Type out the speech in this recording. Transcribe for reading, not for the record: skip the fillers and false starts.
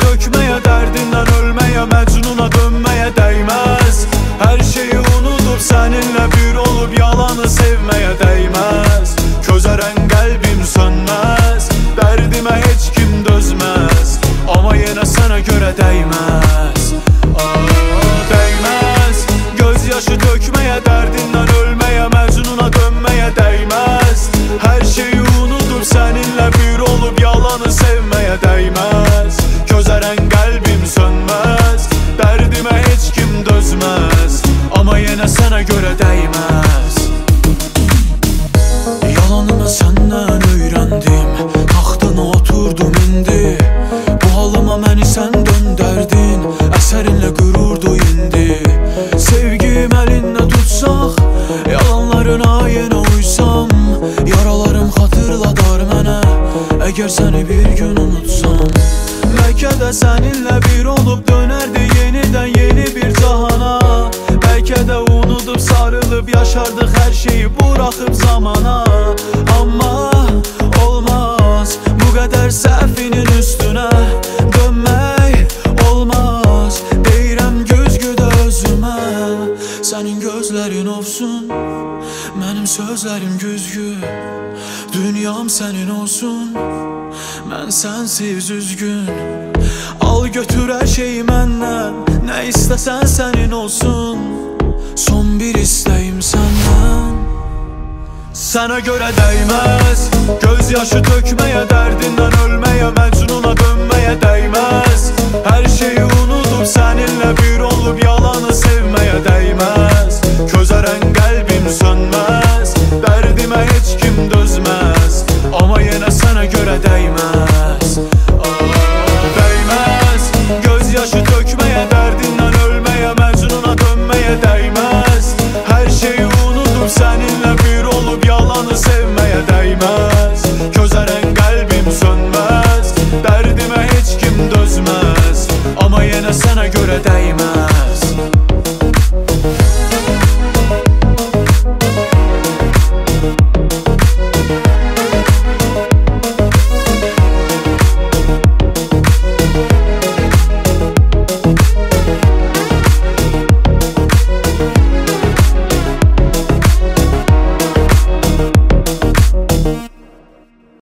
dökmeye, derdinden ölmeye, mecnuna dönmeye değmez. Her şeyi unutup seninle bir olup yalanı sevmeye değmez. Közeren kalbim sönmez, derdime hiç kim dözmez. Ama yine sana göre değmez. Değmez. Gözyaşı dökmeye, derdinden ölmeye, mecnuna dönmeye değmez. Her şeyi unutup seninle bir olup yalanı sevmeye değmez. Közeren kalbim sönmez, derdime hiç kim dözmez. Ama yine sana göre değmez. Yalanını senden öğrendim, taxtına oturdum indi. Bu halıma məni sən döndərdin, əsərinlə qürurdu indi. Sevgim əlinlə tutsaq, yalanlarına yenə uysam. Yaralarım xatırladar mənə, əgər səni bir gün unutsam. Bəlkə də səninlə bir olub dönərdi yenidən yeni bir cahana. Bəlkə də unudub sarılıb yaşardıq hər şeyi buraxıb zamana. Amma olmaz bu qədər səhvinin üstünə dönmək olmaz. Deyirəm güzgüdə özümə, sənin gözlərin olsun, mənim sözlərim güzgü. Dünyam sənin olsun, mən sənsiz üzgün. Al götür hər şeyi məndən, nə istəsən sənin olsun. Son bir istəyim səndən. Sənə görə değmez. Gözyaşı dökmeye, derdinden ölmeye, mecnuna dönmeye değmez. Her şeyi unutup seninle bir olup yalanı sevmeye değmez. Közeren kalbim sönmez, derdime hiç kim dözmez. Ama yine sana göre değmez. Değmez. Gözyaşı dökmeye, derdinden ölmeye, mecnuna dönmeye değmez. Her şeyi unutup seninle bir olup yalanı sevmeye